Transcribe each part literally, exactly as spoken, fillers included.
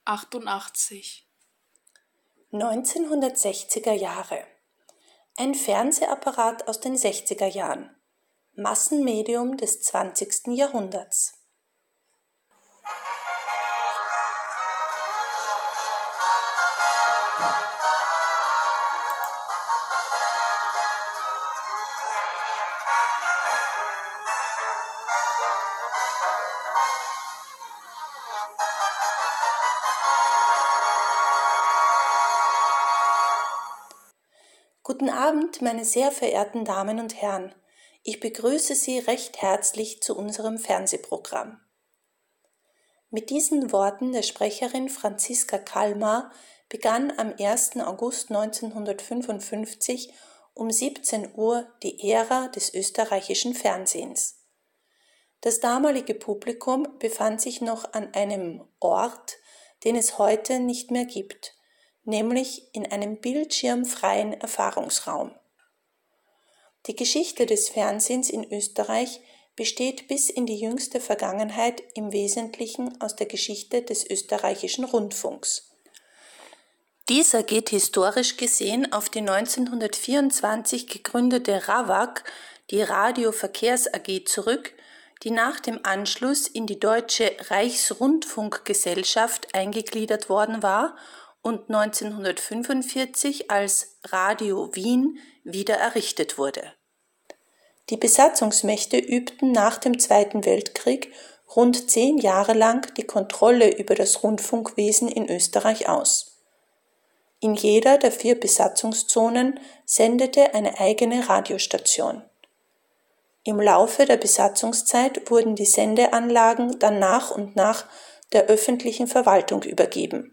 achtundachtzig. neunzehnhundertsechziger Jahre. Ein Fernsehapparat aus den sechziger Jahren. Massenmedium des zwanzigsten Jahrhunderts. Guten Abend, meine sehr verehrten Damen und Herren. Ich begrüße Sie recht herzlich zu unserem Fernsehprogramm. Mit diesen Worten der Sprecherin Franziska Kalmar begann am ersten August neunzehnhundertfünfundfünfzig um siebzehn Uhr die Ära des österreichischen Fernsehens. Das damalige Publikum befand sich noch an einem Ort, den es heute nicht mehr gibt, nämlich in einem bildschirmfreien Erfahrungsraum. Die Geschichte des Fernsehens in Österreich besteht bis in die jüngste Vergangenheit im Wesentlichen aus der Geschichte des österreichischen Rundfunks. Dieser geht historisch gesehen auf die neunzehnhundertvierundzwanzig gegründete RAVAG, die Radio-Verkehrs A G, zurück, die nach dem Anschluss in die Deutsche Reichsrundfunkgesellschaft eingegliedert worden war und neunzehnhundertfünfundvierzig als Radio Wien wieder errichtet wurde. Die Besatzungsmächte übten nach dem Zweiten Weltkrieg rund zehn Jahre lang die Kontrolle über das Rundfunkwesen in Österreich aus. In jeder der vier Besatzungszonen sendete eine eigene Radiostation. Im Laufe der Besatzungszeit wurden die Sendeanlagen dann nach und nach der öffentlichen Verwaltung übergeben.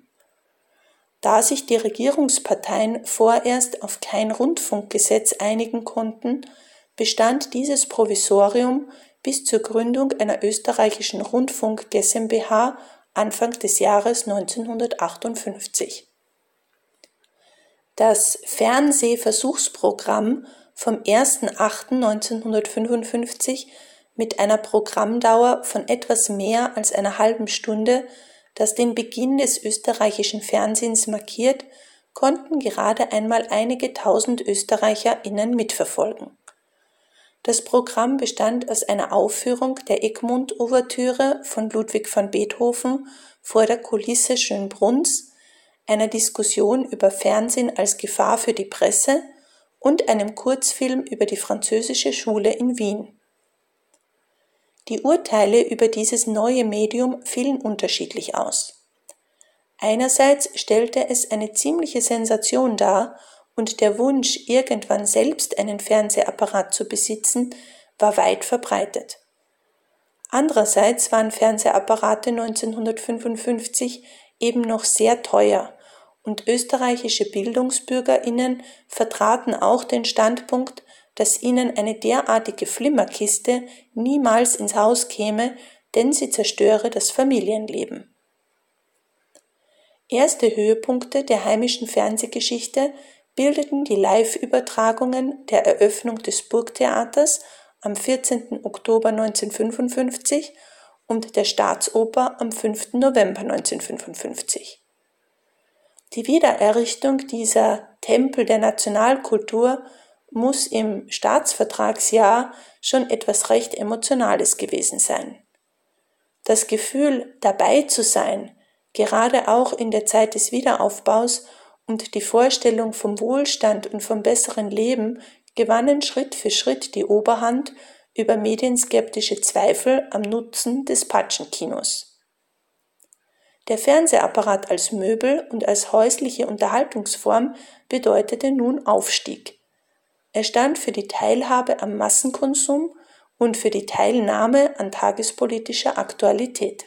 Da sich die Regierungsparteien vorerst auf kein Rundfunkgesetz einigen konnten, bestand dieses Provisorium bis zur Gründung einer österreichischen Rundfunk GmbH Anfang des Jahres neunzehnhundertachtundfünfzig. Das Fernsehversuchsprogramm vom ersten achten neunzehnhundertfünfundfünfzig mit einer Programmdauer von etwas mehr als einer halben Stunde, das den Beginn des österreichischen Fernsehens markiert, konnten gerade einmal einige tausend ÖsterreicherInnen mitverfolgen. Das Programm bestand aus einer Aufführung der Egmont-Ouvertüre von Ludwig van Beethoven vor der Kulisse Schönbrunns, einer Diskussion über Fernsehen als Gefahr für die Presse und einem Kurzfilm über die französische Schule in Wien. Die Urteile über dieses neue Medium fielen unterschiedlich aus. Einerseits stellte es eine ziemliche Sensation dar und der Wunsch, irgendwann selbst einen Fernsehapparat zu besitzen, war weit verbreitet. Andererseits waren Fernsehapparate neunzehnhundertfünfundfünfzig eben noch sehr teuer und österreichische BildungsbürgerInnen vertraten auch den Standpunkt, dass ihnen eine derartige Flimmerkiste niemals ins Haus käme, denn sie zerstöre das Familienleben. Erste Höhepunkte der heimischen Fernsehgeschichte bildeten die Live-Übertragungen der Eröffnung des Burgtheaters am vierzehnten Oktober neunzehnhundertfünfundfünfzig und der Staatsoper am fünften November neunzehnhundertfünfundfünfzig. Die Wiedererrichtung dieser Tempel der Nationalkultur muss im Staatsvertragsjahr schon etwas recht Emotionales gewesen sein. Das Gefühl, dabei zu sein, gerade auch in der Zeit des Wiederaufbaus, und die Vorstellung vom Wohlstand und vom besseren Leben gewannen Schritt für Schritt die Oberhand über medienskeptische Zweifel am Nutzen des Patschenkinos. Der Fernsehapparat als Möbel und als häusliche Unterhaltungsform bedeutete nun Aufstieg. Er stand für die Teilhabe am Massenkonsum und für die Teilnahme an tagespolitischer Aktualität.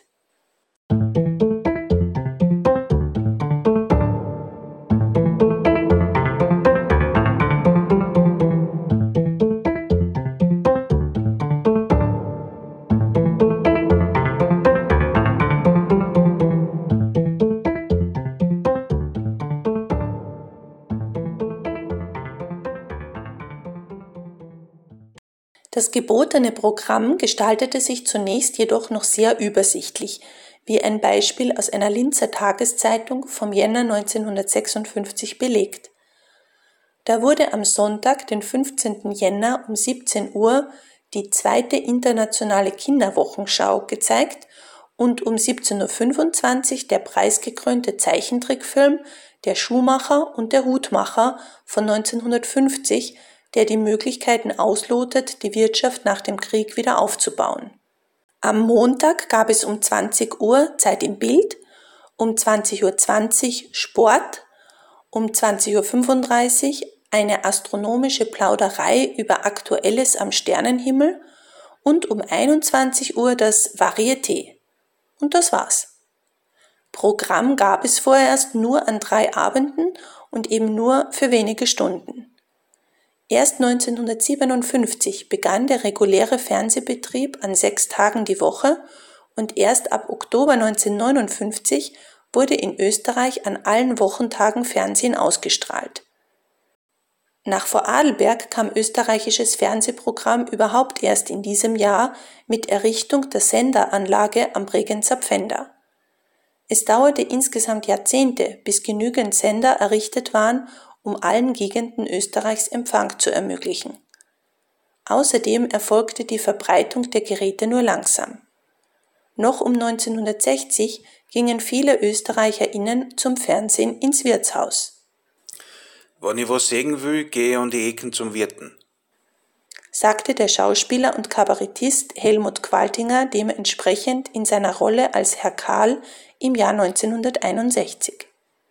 Das gebotene Programm gestaltete sich zunächst jedoch noch sehr übersichtlich, wie ein Beispiel aus einer Linzer Tageszeitung vom Jänner neunzehnhundertsechsundfünfzig belegt. Da wurde am Sonntag, den fünfzehnten Jänner um siebzehn Uhr die zweite internationale Kinderwochenschau gezeigt und um siebzehn Uhr fünfundzwanzig der preisgekrönte Zeichentrickfilm Der Schuhmacher und der Hutmacher von neunzehnhundertfünfzig, der die Möglichkeiten auslotet, die Wirtschaft nach dem Krieg wieder aufzubauen. Am Montag gab es um zwanzig Uhr Zeit im Bild, um zwanzig Uhr zwanzig Sport, um zwanzig Uhr fünfunddreißig eine astronomische Plauderei über Aktuelles am Sternenhimmel und um einundzwanzig Uhr das Varieté. Und das war's. Programm gab es vorerst nur an drei Abenden und eben nur für wenige Stunden. Erst neunzehnhundertsiebenundfünfzig begann der reguläre Fernsehbetrieb an sechs Tagen die Woche und erst ab Oktober neunzehnhundertneunundfünfzig wurde in Österreich an allen Wochentagen Fernsehen ausgestrahlt. Nach Vorarlberg kam österreichisches Fernsehprogramm überhaupt erst in diesem Jahr mit Errichtung der Senderanlage am Bregenzer Pfänder. Es dauerte insgesamt Jahrzehnte, bis genügend Sender errichtet waren, um allen Gegenden Österreichs Empfang zu ermöglichen. Außerdem erfolgte die Verbreitung der Geräte nur langsam. Noch um neunzehnhundertsechzig gingen viele ÖsterreicherInnen zum Fernsehen ins Wirtshaus. Wenn ich was sehen will, gehe ich an die Ecken zum Wirten, sagte der Schauspieler und Kabarettist Helmut Qualtinger dementsprechend in seiner Rolle als Herr Karl im Jahr neunzehnhunderteinundsechzig.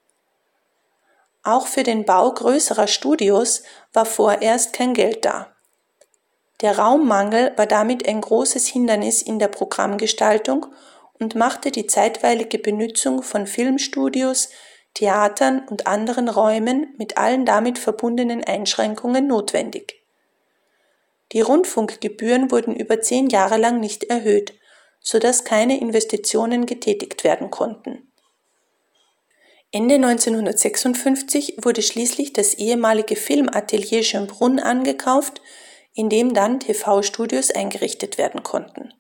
Auch für den Bau größerer Studios war vorerst kein Geld da. Der Raummangel war damit ein großes Hindernis in der Programmgestaltung und machte die zeitweilige Benutzung von Filmstudios, Theatern und anderen Räumen mit allen damit verbundenen Einschränkungen notwendig. Die Rundfunkgebühren wurden über zehn Jahre lang nicht erhöht, sodass keine Investitionen getätigt werden konnten. Ende neunzehnhundertsechsundfünfzig wurde schließlich das ehemalige Filmatelier Schönbrunn angekauft, in dem dann T V-Studios eingerichtet werden konnten.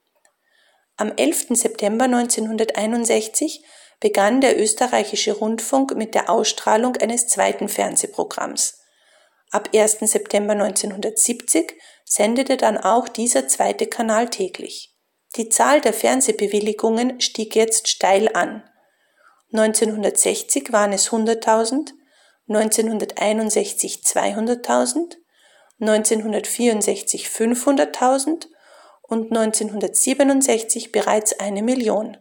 Am elften September neunzehnhunderteinundsechzig begann der österreichische Rundfunk mit der Ausstrahlung eines zweiten Fernsehprogramms. Ab ersten September neunzehnhundertsiebzig sendete dann auch dieser zweite Kanal täglich. Die Zahl der Fernsehbewilligungen stieg jetzt steil an. neunzehnhundertsechzig waren es hunderttausend, neunzehnhunderteinundsechzig zweihunderttausend, neunzehnhundertvierundsechzig fünfhunderttausend und neunzehnhundertsiebenundsechzig bereits eine Million.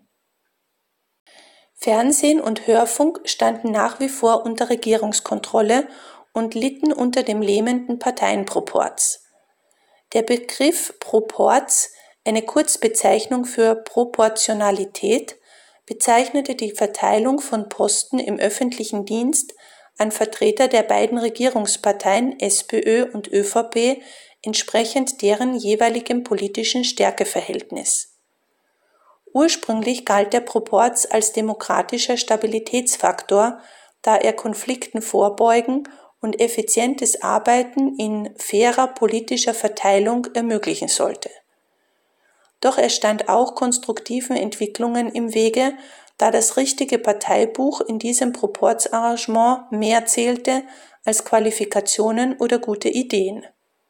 Fernsehen und Hörfunk standen nach wie vor unter Regierungskontrolle und litten unter dem lähmenden Parteienproporz. Der Begriff Proporz, eine Kurzbezeichnung für Proportionalität, bezeichnete die Verteilung von Posten im öffentlichen Dienst an Vertreter der beiden Regierungsparteien SPÖ und ÖVP entsprechend deren jeweiligem politischen Stärkeverhältnis. Ursprünglich galt der Proporz als demokratischer Stabilitätsfaktor, da er Konflikten vorbeugen und effizientes Arbeiten in fairer politischer Verteilung ermöglichen sollte. Doch er stand auch konstruktiven Entwicklungen im Wege, da das richtige Parteibuch in diesem Proporzarrangement mehr zählte als Qualifikationen oder gute Ideen.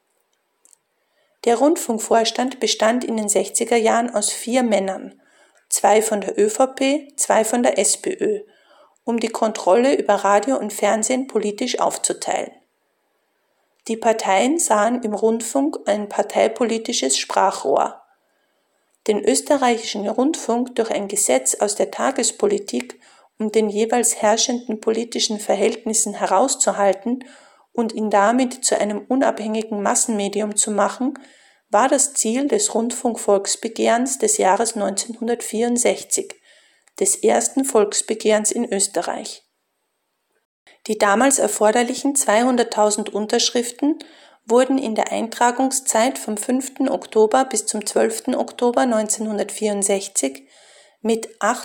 Der Rundfunkvorstand bestand in den sechziger Jahren aus vier Männern, zwei von der ÖVP, zwei von der SPÖ, um die Kontrolle über Radio und Fernsehen politisch aufzuteilen. Die Parteien sahen im Rundfunk ein parteipolitisches Sprachrohr. Den österreichischen Rundfunk durch ein Gesetz aus der Tagespolitik, um den jeweils herrschenden politischen Verhältnissen herauszuhalten und ihn damit zu einem unabhängigen Massenmedium zu machen, war das Ziel des Rundfunkvolksbegehrens des Jahres neunzehnhundertvierundsechzig, des ersten Volksbegehrens in Österreich. Die damals erforderlichen zweihunderttausend Unterschriften wurden in der Eintragungszeit vom fünften Oktober bis zum zwölften Oktober neunzehnhundertvierundsechzig mit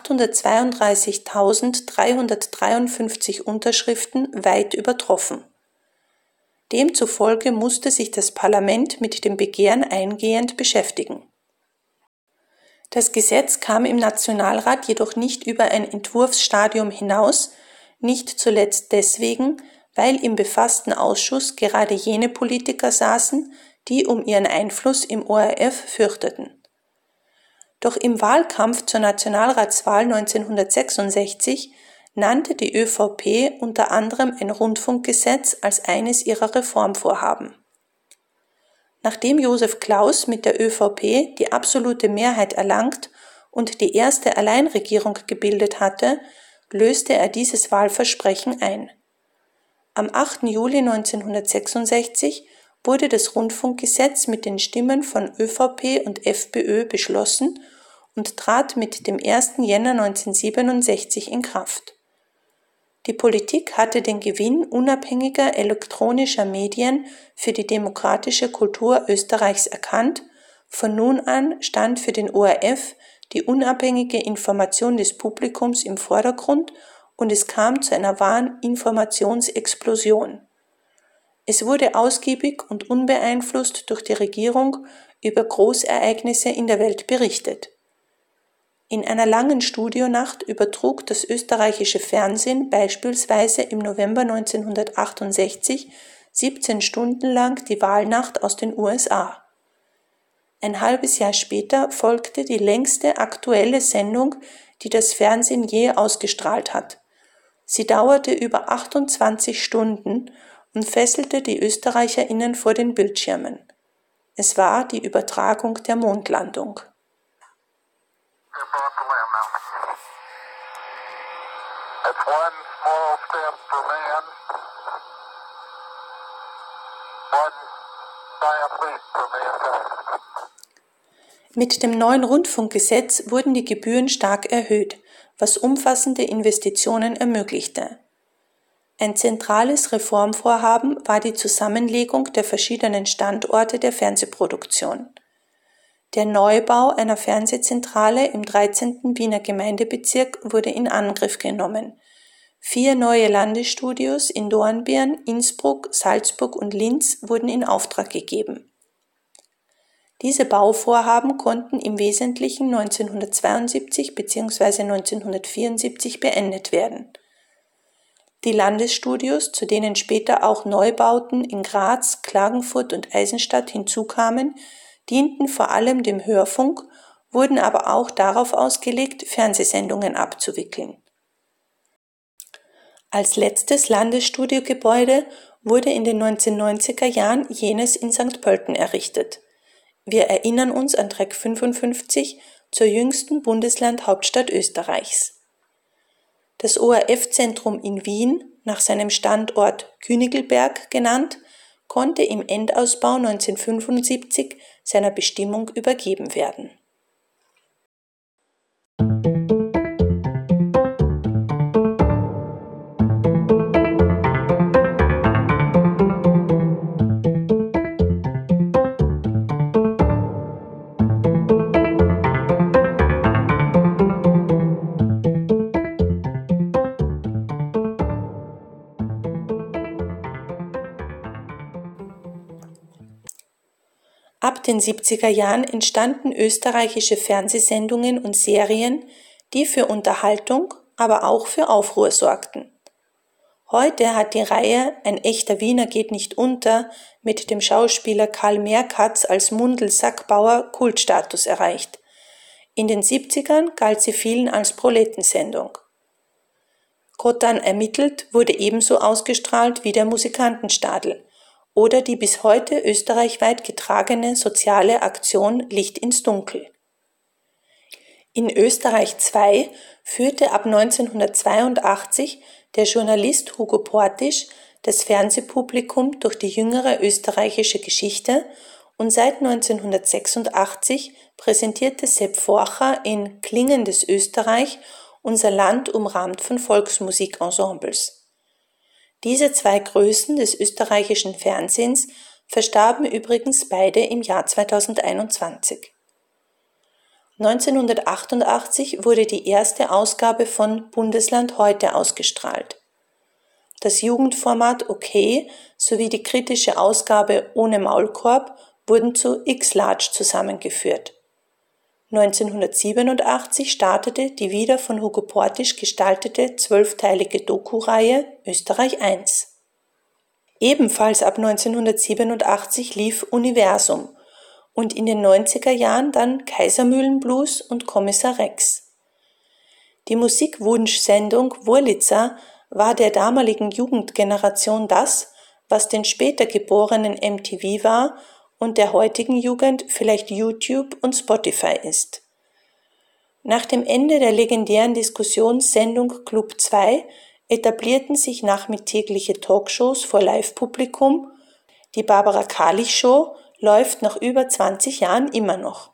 achthundertzweiunddreißigtausenddreihundertdreiundfünfzig Unterschriften weit übertroffen. Demzufolge musste sich das Parlament mit dem Begehren eingehend beschäftigen. Das Gesetz kam im Nationalrat jedoch nicht über ein Entwurfsstadium hinaus, nicht zuletzt deswegen, weil im befassten Ausschuss gerade jene Politiker saßen, die um ihren Einfluss im O R F fürchteten. Doch im Wahlkampf zur Nationalratswahl neunzehnhundertsechsundsechzig nannte die ÖVP unter anderem ein Rundfunkgesetz als eines ihrer Reformvorhaben. Nachdem Josef Klaus mit der ÖVP die absolute Mehrheit erlangt und die erste Alleinregierung gebildet hatte, löste er dieses Wahlversprechen ein. Am achten Juli neunzehnhundertsechsundsechzig wurde das Rundfunkgesetz mit den Stimmen von ÖVP und FPÖ beschlossen und trat mit dem ersten Jänner neunzehnhundertsiebenundsechzig in Kraft. Die Politik hatte den Gewinn unabhängiger elektronischer Medien für die demokratische Kultur Österreichs erkannt. Von nun an stand für den O R F die unabhängige Information des Publikums im Vordergrund und es kam zu einer wahren Informationsexplosion. Es wurde ausgiebig und unbeeinflusst durch die Regierung über Großereignisse in der Welt berichtet. In einer langen Studionacht übertrug das österreichische Fernsehen beispielsweise im November neunzehnhundertachtundsechzig siebzehn Stunden lang die Wahlnacht aus den U S A. Ein halbes Jahr später folgte die längste aktuelle Sendung, die das Fernsehen je ausgestrahlt hat. Sie dauerte über achtundzwanzig Stunden und fesselte die ÖsterreicherInnen vor den Bildschirmen. Es war die Übertragung der Mondlandung. It's one small step for man, one giant leap for mankind. Mit dem neuen Rundfunkgesetz wurden die Gebühren stark erhöht, was umfassende Investitionen ermöglichte. Ein zentrales Reformvorhaben war die Zusammenlegung der verschiedenen Standorte der Fernsehproduktion. Der Neubau einer Fernsehzentrale im dreizehnten Wiener Gemeindebezirk wurde in Angriff genommen. Vier neue Landesstudios in Dornbirn, Innsbruck, Salzburg und Linz wurden in Auftrag gegeben. Diese Bauvorhaben konnten im Wesentlichen neunzehnhundertzweiundsiebzig bzw. neunzehnhundertvierundsiebzig beendet werden. Die Landesstudios, zu denen später auch Neubauten in Graz, Klagenfurt und Eisenstadt hinzukamen, dienten vor allem dem Hörfunk, wurden aber auch darauf ausgelegt, Fernsehsendungen abzuwickeln. Als letztes Landesstudiogebäude wurde in den neunzehnhundertneunziger Jahren jenes in Sankt Pölten errichtet. Wir erinnern uns an Track fünfundfünfzig zur jüngsten Bundeslandhauptstadt Österreichs. Das O R F-Zentrum in Wien, nach seinem Standort Königlberg genannt, konnte im Endausbau neunzehnhundertfünfundsiebzig seiner Bestimmung übergeben werden. Ab den siebziger Jahren entstanden österreichische Fernsehsendungen und Serien, die für Unterhaltung, aber auch für Aufruhr sorgten. Heute hat die Reihe Ein echter Wiener geht nicht unter mit dem Schauspieler Karl Merkatz als Mundl Sackbauer Kultstatus erreicht. In den siebzigern galt sie vielen als Proletensendung. Kottan ermittelt wurde ebenso ausgestrahlt wie der Musikantenstadl oder die bis heute österreichweit getragene soziale Aktion Licht ins Dunkel. In Österreich zwei führte ab neunzehnhundertzweiundachtzig der Journalist Hugo Portisch das Fernsehpublikum durch die jüngere österreichische Geschichte und seit neunzehnhundertsechsundachtzig präsentierte Sepp Forcher in Klingendes Österreich unser Land umrahmt von Volksmusikensembles. Diese zwei Größen des österreichischen Fernsehens verstarben übrigens beide im Jahr zweitausendeinundzwanzig. neunzehnhundertachtundachtzig wurde die erste Ausgabe von Bundesland heute ausgestrahlt. Das Jugendformat OK sowie die kritische Ausgabe Ohne Maulkorb wurden zu X-Large zusammengeführt. neunzehnhundertsiebenundachtzig startete die wieder von Hugo Portisch gestaltete zwölfteilige Doku-Reihe Österreich eins. Ebenfalls ab neunzehnhundertsiebenundachtzig lief Universum und in den neunziger Jahren dann Kaisermühlenblues und Kommissar Rex. Die Musikwunschsendung Wurlitzer war der damaligen Jugendgeneration das, was den später geborenen M T V war und der heutigen Jugend vielleicht YouTube und Spotify ist. Nach dem Ende der legendären Diskussionssendung Club zwei etablierten sich nachmittägliche Talkshows vor Live-Publikum. Die Barbara Kalich-Show läuft nach über zwanzig Jahren immer noch.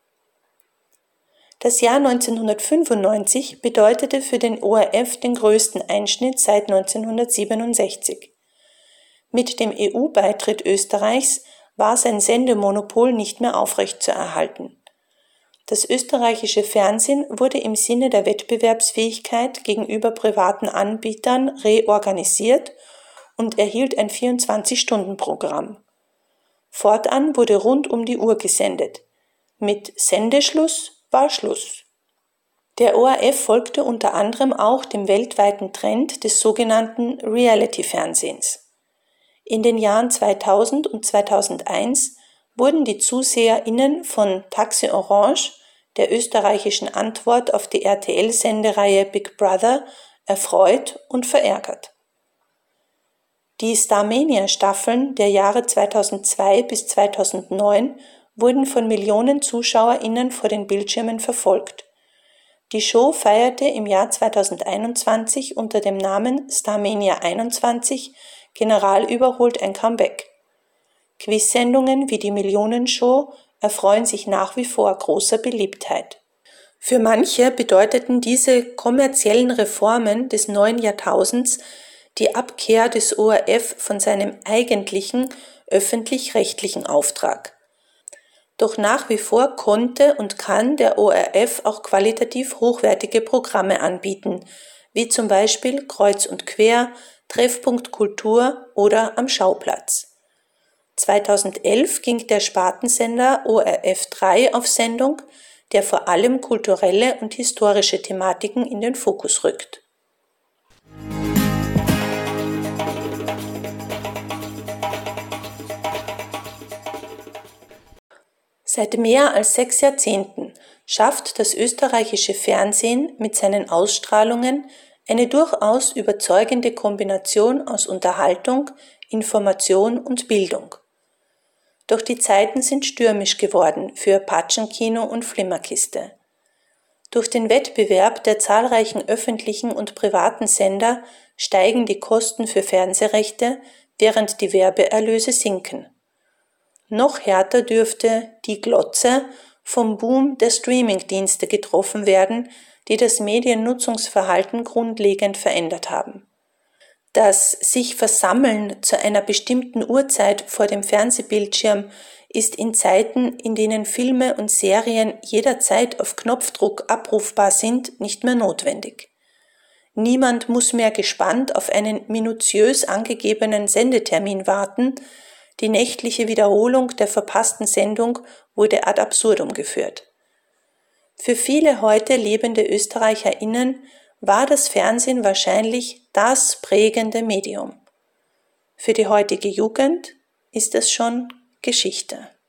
Das Jahr neunzehnhundertfünfundneunzig bedeutete für den O R F den größten Einschnitt seit neunzehnhundertsiebenundsechzig. Mit dem E U-Beitritt Österreichs war sein Sendemonopol nicht mehr aufrechtzuerhalten. Das österreichische Fernsehen wurde im Sinne der Wettbewerbsfähigkeit gegenüber privaten Anbietern reorganisiert und erhielt ein vierundzwanzig-Stunden-Programm. Fortan wurde rund um die Uhr gesendet. Mit Sendeschluss war Schluss. Der O R F folgte unter anderem auch dem weltweiten Trend des sogenannten Reality-Fernsehens. In den Jahren zweitausend und zweitausendeins wurden die ZuseherInnen von Taxi Orange, der österreichischen Antwort auf die R T L-Sendereihe Big Brother, erfreut und verärgert. Die Starmania-Staffeln der Jahre zweitausendzwei bis zweitausendneun wurden von Millionen ZuschauerInnen vor den Bildschirmen verfolgt. Die Show feierte im Jahr zweitausendeinundzwanzig unter dem Namen Starmania einundzwanzig General überholt ein Comeback. Quizsendungen wie die Millionenshow erfreuen sich nach wie vor großer Beliebtheit. Für manche bedeuteten diese kommerziellen Reformen des neuen Jahrtausends die Abkehr des O R F von seinem eigentlichen öffentlich-rechtlichen Auftrag. Doch nach wie vor konnte und kann der O R F auch qualitativ hochwertige Programme anbieten, wie zum Beispiel Kreuz und Quer, Treffpunkt Kultur oder Am Schauplatz. zweitausendelf ging der Spartensender O R F drei auf Sendung, der vor allem kulturelle und historische Thematiken in den Fokus rückt. Seit mehr als sechs Jahrzehnten schafft das österreichische Fernsehen mit seinen Ausstrahlungen eine durchaus überzeugende Kombination aus Unterhaltung, Information und Bildung. Doch die Zeiten sind stürmisch geworden für Patschenkino und Flimmerkiste. Durch den Wettbewerb der zahlreichen öffentlichen und privaten Sender steigen die Kosten für Fernsehrechte, während die Werbeerlöse sinken. Noch härter dürfte die Glotze vom Boom der Streamingdienste getroffen werden, die das Mediennutzungsverhalten grundlegend verändert haben. Das sich Versammeln zu einer bestimmten Uhrzeit vor dem Fernsehbildschirm ist in Zeiten, in denen Filme und Serien jederzeit auf Knopfdruck abrufbar sind, nicht mehr notwendig. Niemand muss mehr gespannt auf einen minutiös angegebenen Sendetermin warten. Die nächtliche Wiederholung der verpassten Sendung wurde ad absurdum geführt. Für viele heute lebende ÖsterreicherInnen war das Fernsehen wahrscheinlich das prägende Medium. Für die heutige Jugend ist es schon Geschichte.